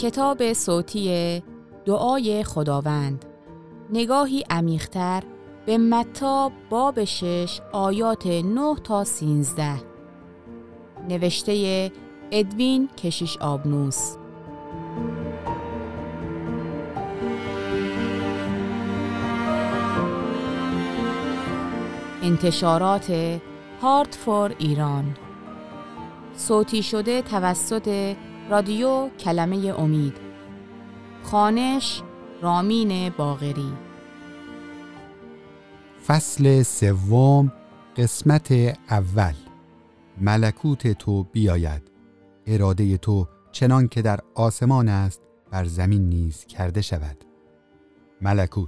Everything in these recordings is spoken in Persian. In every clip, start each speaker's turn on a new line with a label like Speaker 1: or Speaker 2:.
Speaker 1: کتاب صوتی دعای خداوند، نگاهی عمیق‌تر به متی باب 6 آیات 9 تا 13. نوشته ادوین کشیش آبنوس. انتشارات هارت فور ایران. صوتی شده توسط رادیو کلمه امید. خوانش رامین باقری.
Speaker 2: فصل سوم، قسمت اول. ملکوت تو بیاید، اراده تو چنان که در آسمان است بر زمین نیز کرده شود. ملکوت.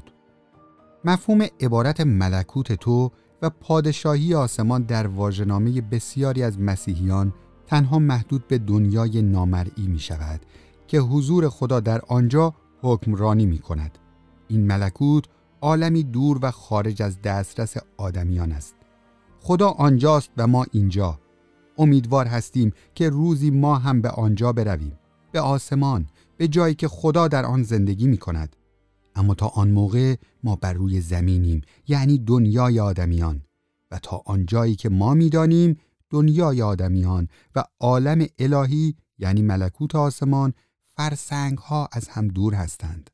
Speaker 2: مفهوم عبارت ملکوت تو و پادشاهی آسمان در واژه‌نامه بسیاری از مسیحیان تنها محدود به دنیای نامرئی می شود که حضور خدا در آنجا حکمرانی می کند. این ملکوت عالمی دور و خارج از دسترس آدمیان است. خدا آنجاست و ما اینجا. امیدوار هستیم که روزی ما هم به آنجا برویم، به آسمان، به جایی که خدا در آن زندگی می کند. اما تا آن موقع ما بر روی زمینیم، یعنی دنیای آدمیان، و تا آنجایی که ما می دانیم دنیای آدمیان و عالم الهی یعنی ملکوت آسمان فرسنگ ها از هم دور هستند.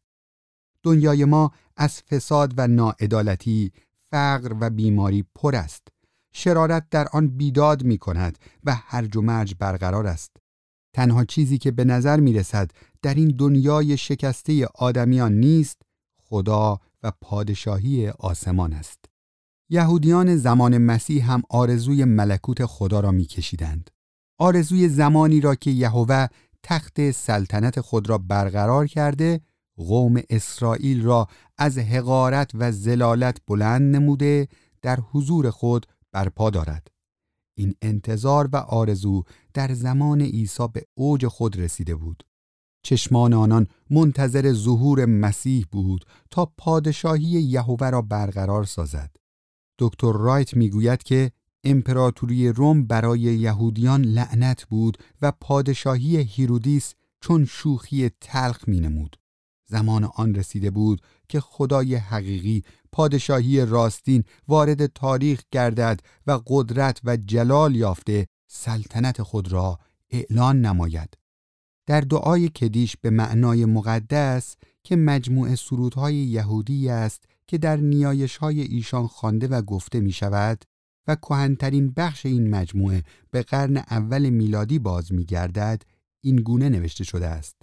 Speaker 2: دنیای ما از فساد و ناعدالتی، فقر و بیماری پر است. شرارت در آن بیداد می کند و هرج و مرج برقرار است. تنها چیزی که به نظر می رسد در این دنیای شکسته آدمیان نیست، خدا و پادشاهی آسمان است. یهودیان زمان مسیح هم آرزوی ملکوت خدا را می کشیدند. آرزوی زمانی را که یهوه تخت سلطنت خود را برقرار کرده، قوم اسرائیل را از حقارت و ذلالت بلند نموده در حضور خود برپا دارد. این انتظار و آرزو در زمان عیسی به اوج خود رسیده بود. چشمان آنان منتظر ظهور مسیح بود تا پادشاهی یهوه را برقرار سازد. دکتر رایت میگوید که امپراتوری روم برای یهودیان لعنت بود و پادشاهی هیرودیس چون شوخی تلخ مینمود. زمان آن رسیده بود که خدای حقیقی، پادشاهی راستین وارد تاریخ گردد و قدرت و جلال یافته سلطنت خود را اعلان نماید. در دعای کدیش به معنای مقدس که مجموعه سرودهای یهودی است که در نیایش‌های ایشان خوانده و گفته می شود و کهن‌ترین بخش این مجموعه به قرن اول میلادی باز می گردد، این گونه نوشته شده است: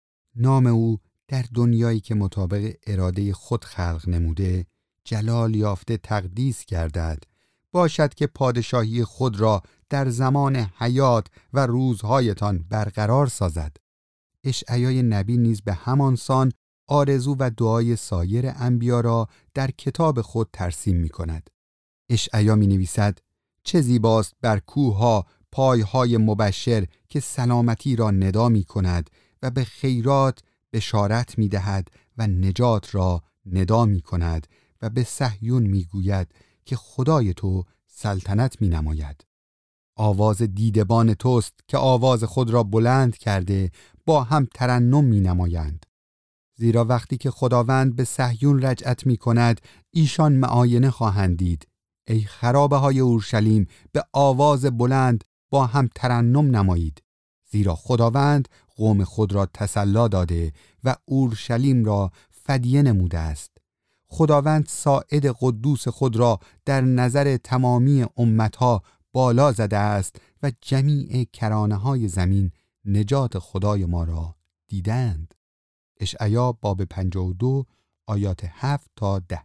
Speaker 2: نام او در دنیایی که مطابق اراده خود خلق نموده جلال یافته تقدیس گردد، باشد که پادشاهی خود را در زمان حیات و روزهایتان برقرار سازد. اشعیای نبی نیز به همان سان آرزو و دعای سایر انبیا را در کتاب خود ترسیم می کند. اشعیا می نویسد: چه زیباست بر کوه‌ها پایهای مبشر که سلامتی را ندا می کند و به خیرات بشارت می دهد و نجات را ندا می کند و به صهیون می گوید که خدای تو سلطنت می نماید. آواز دیدبان توست که آواز خود را بلند کرده با هم ترنم می نمایند. زیرا وقتی که خداوند به صهیون رجعت می کند ایشان معاینه خواهند دید. ای خرابه های اورشلیم، به آواز بلند با هم ترنم نمایید. زیرا خداوند قوم خود را تسلی داده و اورشلیم را فدیه نموده است. خداوند ساعد قدوس خود را در نظر تمامی امتها بالا زده است و جمیع کرانه های زمین نجات خدای ما را دیدند. اشعیا باب 52 آیات 7 تا 10.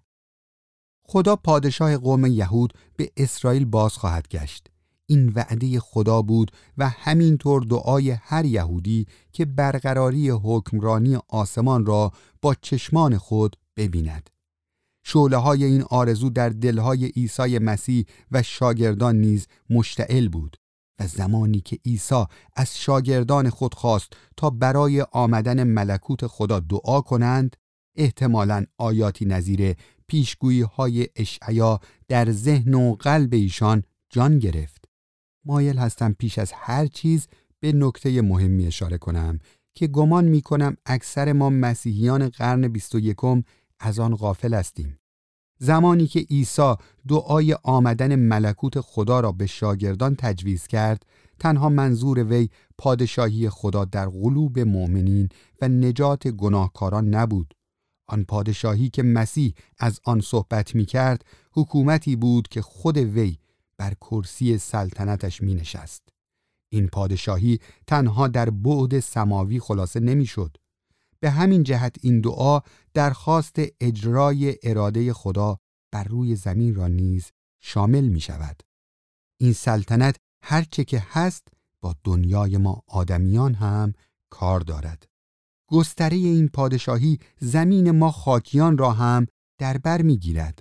Speaker 2: خدا پادشاه قوم یهود به اسرائیل باز خواهد گشت. این وعده خدا بود و همینطور دعای هر یهودی که برقراری حکمرانی آسمان را با چشمان خود ببیند. شعله‌های این آرزو در دلهای عیسی مسیح و شاگردان نیز مشتعل بود و زمانی که عیسی از شاگردان خود خواست تا برای آمدن ملکوت خدا دعا کنند، احتمالاً آیاتی نظیر پیشگویی‌های اشعیا در ذهن و قلب ایشان جان گرفت. مایل هستم پیش از هر چیز به نکته مهمی اشاره کنم که گمان می‌کنم اکثر ما مسیحیان قرن 21 از آن غافل هستیم. زمانی که عیسی دعای آمدن ملکوت خدا را به شاگردان تجویز کرد، تنها منظور وی پادشاهی خدا در قلوب مؤمنین و نجات گناهکاران نبود. آن پادشاهی که مسیح از آن صحبت می‌کرد، حکومتی بود که خود وی بر کرسی سلطنتش می‌نشست. این پادشاهی تنها در بعد سماوی خلاصه نمی‌شد. به همین جهت این دعا درخواست اجرای اراده خدا بر روی زمین را نیز شامل می‌شود. این سلطنت هرچه که هست با دنیای ما آدمیان هم کار دارد. گستره این پادشاهی زمین ما خاکیان را هم در بر می‌گیرد.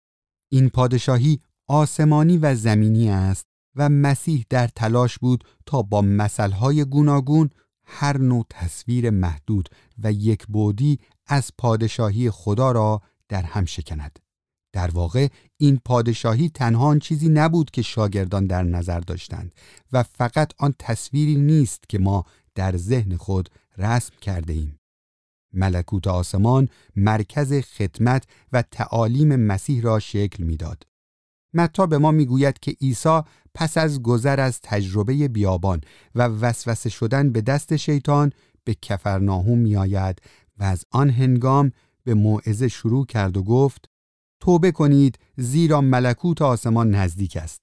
Speaker 2: این پادشاهی آسمانی و زمینی است و مسیح در تلاش بود تا با مثل‌های گوناگون هر نوع تصویر محدود و یک بعدی از پادشاهی خدا را در هم شکند. در واقع این پادشاهی تنها آن چیزی نبود که شاگردان در نظر داشتند و فقط آن تصویری نیست که ما در ذهن خود رسم کرده ایم. ملکوت آسمان مرکز خدمت و تعالیم مسیح را شکل میداد. متی به ما میگوید که عیسی پس از گذر از تجربه بیابان و وسوسه شدن به دست شیطان به کفرناهم میآید و از آن هنگام به موعظه شروع کرد و گفت: توبه کنید زیرا ملکوت آسمان نزدیک است.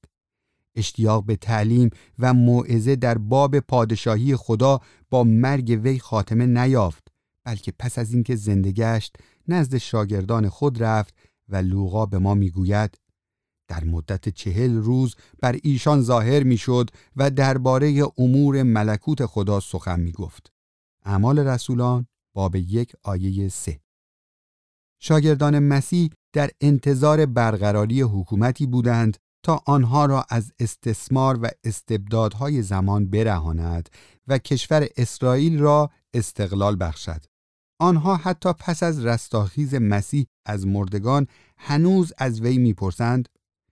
Speaker 2: اشتیاق به تعلیم و موعظه در باب پادشاهی خدا با مرگ وی خاتمه نیافت، بلکه پس از اینکه زنده گشت نزد شاگردان خود رفت و لوقا به ما میگوید در مدت 40 روز بر ایشان ظاهر میشد و درباره امور ملکوت خدا سخن میگفت. اعمال رسولان باب 1 آیه 3. شاگردان مسیح در انتظار برقراری حکومتی بودند تا آنها را از استثمار و استبدادهای زمان برهاند و کشور اسرائیل را استقلال بخشد. آنها حتی پس از رستاخیز مسیح از مردگان هنوز از وی میپرسند: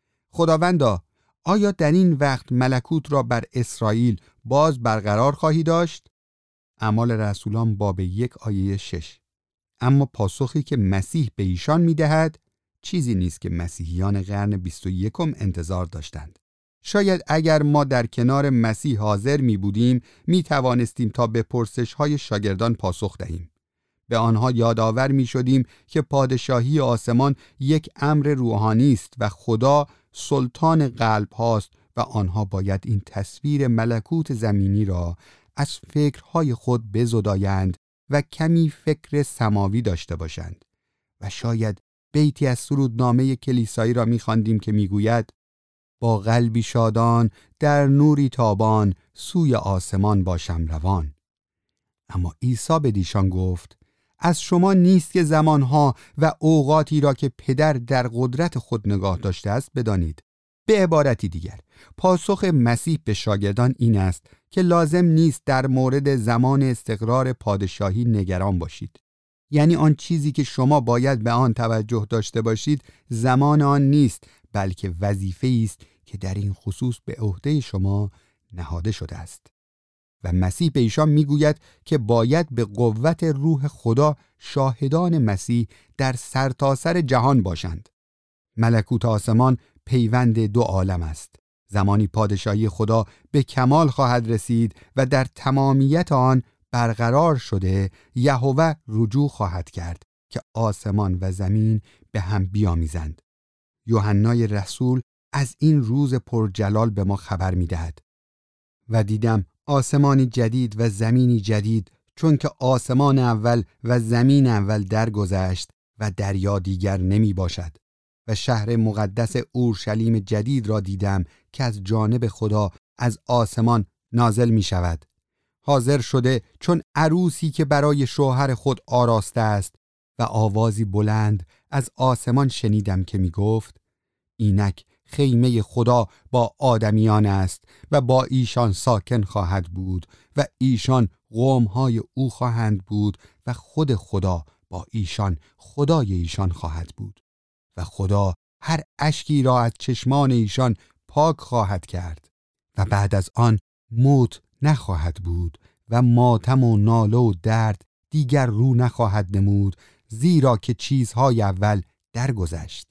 Speaker 2: خداوندا، آیا در این وقت ملکوت را بر اسرائیل باز برقرار خواهی داشت؟ اعمال رسولان باب 1 آیه 6. اما پاسخی که مسیح به ایشان میدهد چیزی نیست که مسیحیان قرن 21 انتظار داشتند. شاید اگر ما در کنار مسیح حاضر می بودیم می توانستیم تا به پرسش های شاگردان پاسخ دهیم. به آنها یادآور می شدیم که پادشاهی آسمان یک امر روحانی است و خدا سلطان قلب هاست و آنها باید این تصویر ملکوت زمینی را از فکرهای خود بزدایند و کمی فکر سماوی داشته باشند. و شاید بیتی از سرودنامه کلیسایی را می‌خواندیم که میگوید: با قلبی شادان در نوری تابان سوی آسمان باشم روان. اما عیسی به ایشان گفت: از شما نیست که زمانها و اوقاتی را که پدر در قدرت خود نگاه داشته است بدانید. به عبارتی دیگر، پاسخ مسیح به شاگردان این است که لازم نیست در مورد زمان استقرار پادشاهی نگران باشید. یعنی آن چیزی که شما باید به آن توجه داشته باشید زمان آن نیست، بلکه وظیفه‌ای است که در این خصوص به عهده شما نهاده شده است. و مسیح به ایشان میگوید که باید به قوت روح خدا شاهدان مسیح در سرتاسر جهان باشند. ملکوت آسمان پیوند دو عالم است. زمانی پادشاهی خدا به کمال خواهد رسید و در تمامیت آن برقرار شده یهوه رجوع خواهد کرد که آسمان و زمین به هم بیامیزند. یوحنای رسول از این روز پرجلال به ما خبر می‌دهد: و دیدم آسمانی جدید و زمینی جدید، چون که آسمان اول و زمین اول درگذشت و دریا دیگر نمی باشد. و شهر مقدس اورشلیم جدید را دیدم که از جانب خدا از آسمان نازل می شود، حاضر شده چون عروسی که برای شوهر خود آراسته است. و آوازی بلند از آسمان شنیدم که می گفت: اینک خیمه خدا با آدمیان است و با ایشان ساکن خواهد بود و ایشان قومهای او خواهند بود و خود خدا با ایشان خدای ایشان خواهد بود و خدا هر اشکی را از چشمان ایشان پاک خواهد کرد و بعد از آن موت نخواهد بود و ماتم و ناله و درد دیگر رو نخواهد نمود، زیرا که چیزهای اول درگذشت.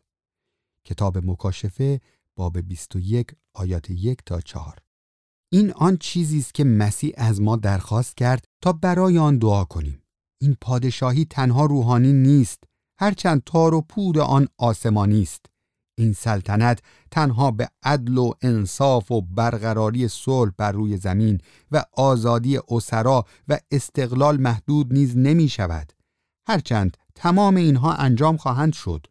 Speaker 2: کتاب مکاشفه باب 21 آیات 1 تا 4. این آن چیزی است که مسیح از ما درخواست کرد تا برای آن دعا کنیم. این پادشاهی تنها روحانی نیست، هرچند تار و پود آن آسمانی است. این سلطنت تنها به عدل و انصاف و برقراری صلح بر روی زمین و آزادی اسرا و استقلال محدود نیز نمی شود. هرچند تمام اینها انجام خواهند شد.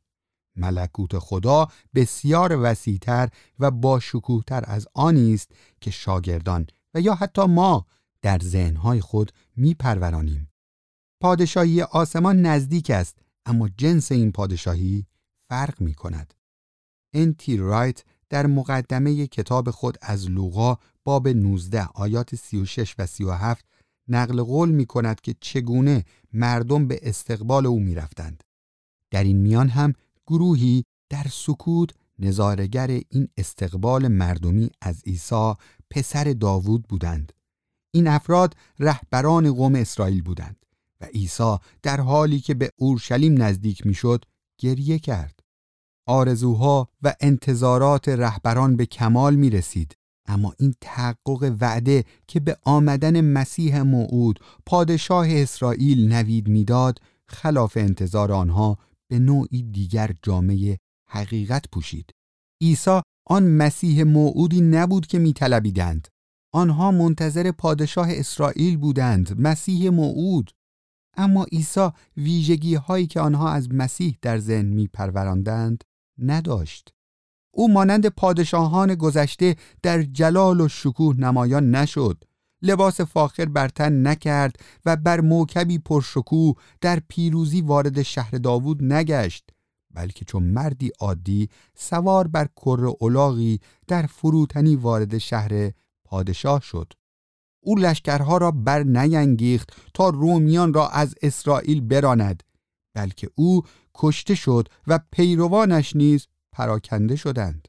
Speaker 2: ملکوت خدا بسیار وسیع‌تر و با شکوه‌تر از آنی است که شاگردان و یا حتی ما در ذهن‌های خود می‌پرورانیم. پادشاهی آسمان نزدیک است، اما جنس این پادشاهی فرق می‌کند. ان.تی رایت در مقدمه کتاب خود از لوقا باب 19 آیات 36 و 37 نقل قول می‌کند که چگونه مردم به استقبال او می‌رفتند. در این میان هم گروهی در سکوت نظاره‌گر این استقبال مردمی از عیسی پسر داوود بودند. این افراد رهبران قوم اسرائیل بودند و عیسی در حالی که به اورشلیم نزدیک میشد گریه کرد. آرزوها و انتظارات رهبران به کمال می رسید، اما این تحقق وعده که به آمدن مسیح موعود پادشاه اسرائیل نوید میداد خلاف انتظار آنها به نوعی دیگر جامه حقیقت پوشید. عیسی آن مسیح موعودی نبود که می‌طلبیدند. آنها منتظر پادشاه اسرائیل بودند، مسیح موعود. اما عیسی ویژگی‌هایی که آنها از مسیح در ذهن می‌پروراندند نداشت. او مانند پادشاهان گذشته در جلال و شکوه نمایان نشد. لباس فاخر بر تن نکرد و بر موکبی پرشکوه در پیروزی وارد شهر داوود نگشت، بلکه چون مردی عادی سوار بر کر الاغی در فروتنی وارد شهر پادشاه شد. او لشکرها را بر نینگیخت تا رومیان را از اسرائیل براند، بلکه او کشته شد و پیروانش نیز پراکنده شدند.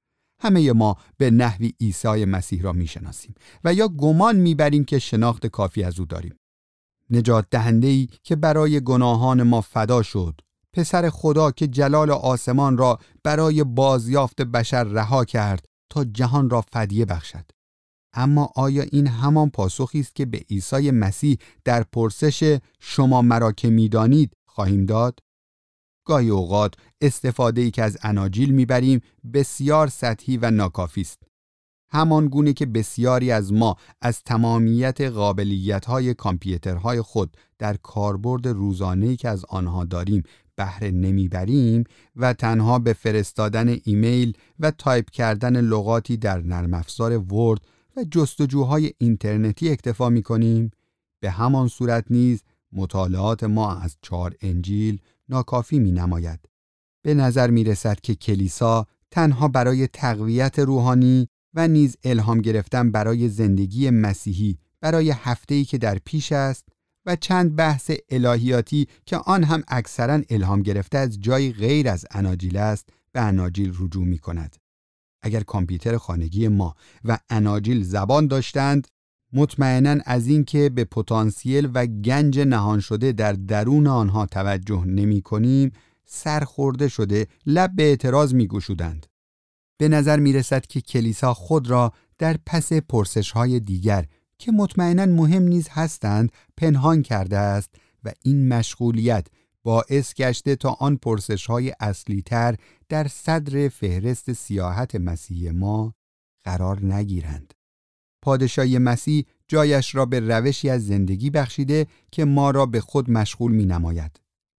Speaker 2: همه ما به نحوی عیسی مسیح را میشناسیم و یا گمان میبریم که شناخت کافی از او داریم. نجات دهنده‌ای که برای گناهان ما فدا شد، پسر خدا که جلال آسمان را برای بازیافت بشر رها کرد تا جهان را فدیه بخشد. اما آیا این همان پاسخی است که به عیسی مسیح در پرسش شما مرا که میدانید خواهیم داد؟ گاهی اوقات استفاده‌ای که از اناجیل میبریم بسیار سطحی و ناکافی است. همان گونه که بسیاری از ما از تمامیت قابلیت‌های کامپیوترهای خود در کاربرد روزانه‌ای که از آنها داریم بهره نمیبریم و تنها به فرستادن ایمیل و تایپ کردن لغاتی در نرم افزار ورد و جستجوهای اینترنتی اکتفا می‌کنیم، به همان صورت نیز مطالعات ما از 4 انجیل ناکافی می‌نماید. به نظر می‌رسد که کلیسا تنها برای تقویت روحانی و نیز الهام گرفتن برای زندگی مسیحی برای هفته‌ای که در پیش است و چند بحث الهیاتی که آن هم اکثراً الهام گرفته از جای غیر از اناجیل است به اناجیل رجوع می‌کند. اگر کامپیوتر خانگی ما و اناجیل زبان داشتند، مطمئناً از این که به پتانسیل و گنج نهان شده در درون آنها توجه نمی کنیم، سرخورده شده لب به اعتراض می گشودند. به نظر می رسد که کلیسا خود را در پس پرسش‌های دیگر که مطمئناً مهم نیز هستند پنهان کرده است و این مشغولیت باعث گشته تا آن پرسش‌های اصلی‌تر در صدر فهرست سیاحت مسیح ما قرار نگیرند. پادشاهی مسیح جایش را به روشی از زندگی بخشیده که ما را به خود مشغول می نماید.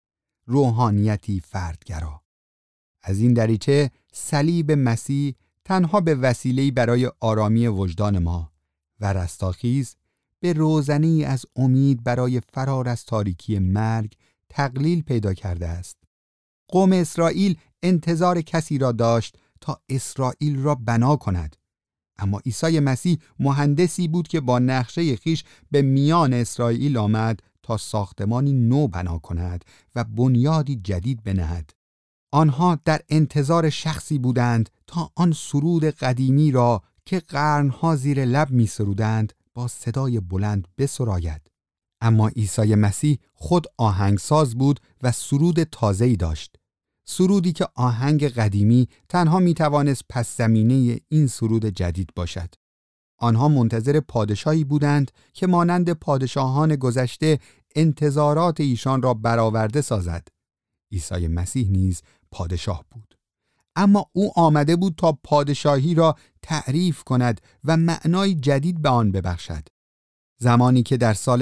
Speaker 2: روحانیتی فردگرا. از این دریچه صلیب مسیح تنها به وسیله‌ای برای آرامی وجدان ما و رستاخیز به روزنی از امید برای فرار از تاریکی مرگ تقلیل پیدا کرده است. قوم اسرائیل انتظار کسی را داشت تا اسرائیل را بنا کند، اما عیسی مسیح مهندسی بود که با نقشه خیش به میان اسرائیل آمد تا ساختمانی نو بنا کند و بنیادی جدید بنهد. آنها در انتظار شخصی بودند تا آن سرود قدیمی را که قرنها زیر لب می سرودند با صدای بلند بسراید. اما عیسی مسیح خود آهنگساز بود و سرود تازه‌ای داشت. سرودی که آهنگ قدیمی تنها میتوانست پس زمینه این سرود جدید باشد. آنها منتظر پادشاهی بودند که مانند پادشاهان گذشته انتظارات ایشان را برآورده سازد. عیسی مسیح نیز پادشاه بود. اما او آمده بود تا پادشاهی را تعریف کند و معنای جدید به آن ببخشد. زمانی که در سال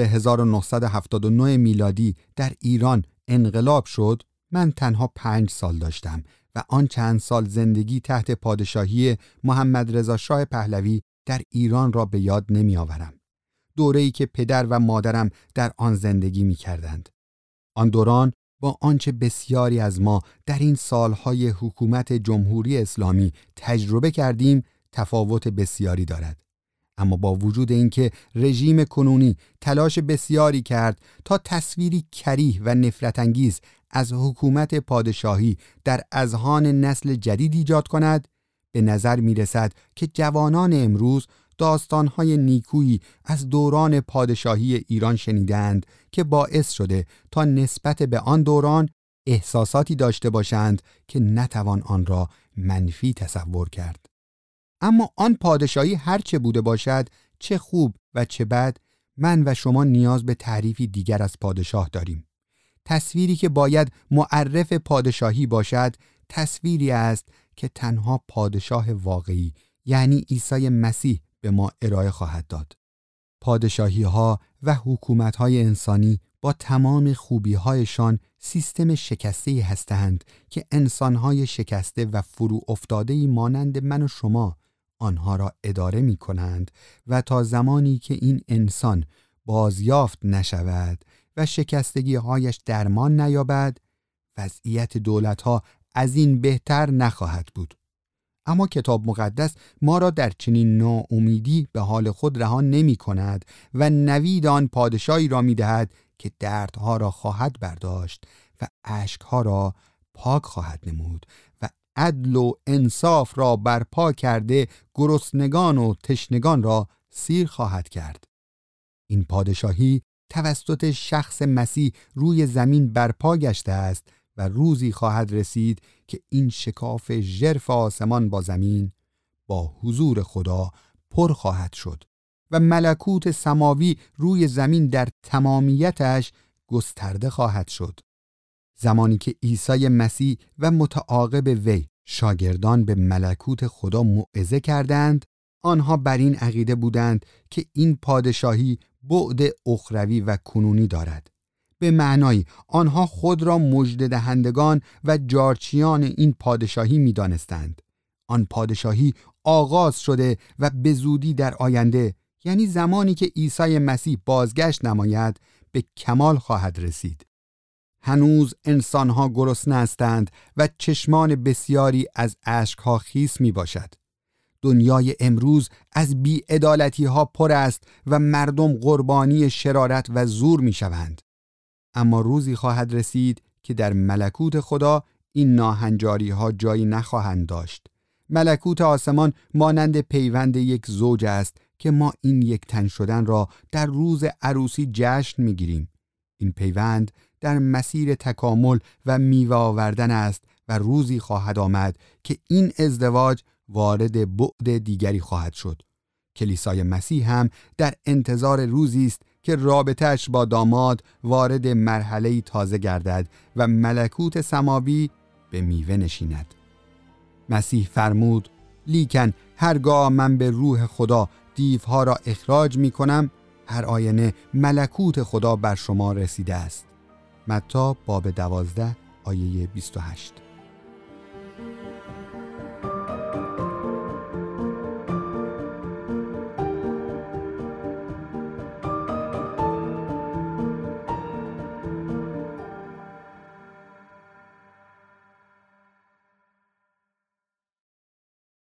Speaker 2: 1979 میلادی در ایران انقلاب شد، من تنها 5 سال داشتم و آن چند سال زندگی تحت پادشاهی محمد رضا شاه پهلوی در ایران را به یاد نمی آورم. دوره‌ای که پدر و مادرم در آن زندگی می کردند. آن دوران با آنچه بسیاری از ما در این سالهای حکومت جمهوری اسلامی تجربه کردیم تفاوت بسیاری دارد. اما با وجود اینکه رژیم کنونی تلاش بسیاری کرد تا تصویری کریه و نفرت انگیز از حکومت پادشاهی در اذهان نسل جدید ایجاد کند، به نظر می رسد که جوانان امروز داستانهای نیکویی از دوران پادشاهی ایران شنیدند که باعث شده تا نسبت به آن دوران احساساتی داشته باشند که نتوان آن را منفی تصور کرد. اما آن پادشاهی هر چه بوده باشد، چه خوب و چه بد، من و شما نیاز به تعریفی دیگر از پادشاه داریم. تصویری که باید معرف پادشاهی باشد، تصویری است که تنها پادشاه واقعی یعنی عیسی مسیح به ما ارائه خواهد داد. پادشاهی ها و حکومت های انسانی با تمام خوبی هایشان سیستم شکسته‌ای هستند که انسان های شکسته و فرو افتاده‌ای مانند من و شما آنها را اداره می کنند و تا زمانی که این انسان بازیافت نشود و شکستگی هایش درمان نیابد، وضعیت دولت ها از این بهتر نخواهد بود. اما کتاب مقدس ما را در چنین ناامیدی به حال خود رها نمی کند و نوید آن پادشاهی را می دهد که دردها را خواهد برداشت و اشکها را پاک خواهد نمود و عدل و انصاف را برپا کرده گرسنگان و تشنگان را سیر خواهد کرد. این پادشاهی توسط شخص مسیح روی زمین برپا گشته است و روزی خواهد رسید که این شکاف ژرف آسمان با زمین با حضور خدا پر خواهد شد و ملکوت سماوی روی زمین در تمامیتش گسترده خواهد شد. زمانی که عیسی مسیح و متعاقب وی شاگردان به ملکوت خدا موعظه کردند، آنها بر این عقیده بودند که این پادشاهی بعد اخروی و کنونی دارد. به معنای آنها خود را مژده دهندگان و جارچیان این پادشاهی می دانستند. آن پادشاهی آغاز شده و به زودی در آینده، یعنی زمانی که عیسی مسیح بازگشت نماید، به کمال خواهد رسید. هنوز انسانها گرسنه هستند و چشمان بسیاری از اشکها خیس می باشد. دنیای امروز از بی‌عدالتی ها پر است و مردم قربانی شرارت و زور می شوند. اما روزی خواهد رسید که در ملکوت خدا این ناهنجاری ها جایی نخواهند داشت. ملکوت آسمان مانند پیوند یک زوج است که ما این یک تن شدن را در روز عروسی جشن می گیریم. این پیوند در مسیر تکامل و میوه آوردن است و روزی خواهد آمد که این ازدواج وارد بعد دیگری خواهد شد. کلیسای مسیح هم در انتظار روزی است که رابطه‌اش با داماد وارد مرحله‌ای تازه گردد و ملکوت سماوی به میوه نشیند. مسیح فرمود: لیکن هرگاه من به روح خدا دیوها را اخراج می کنم، هر آینه ملکوت خدا بر شما رسیده است. متی باب 12 آیه 28.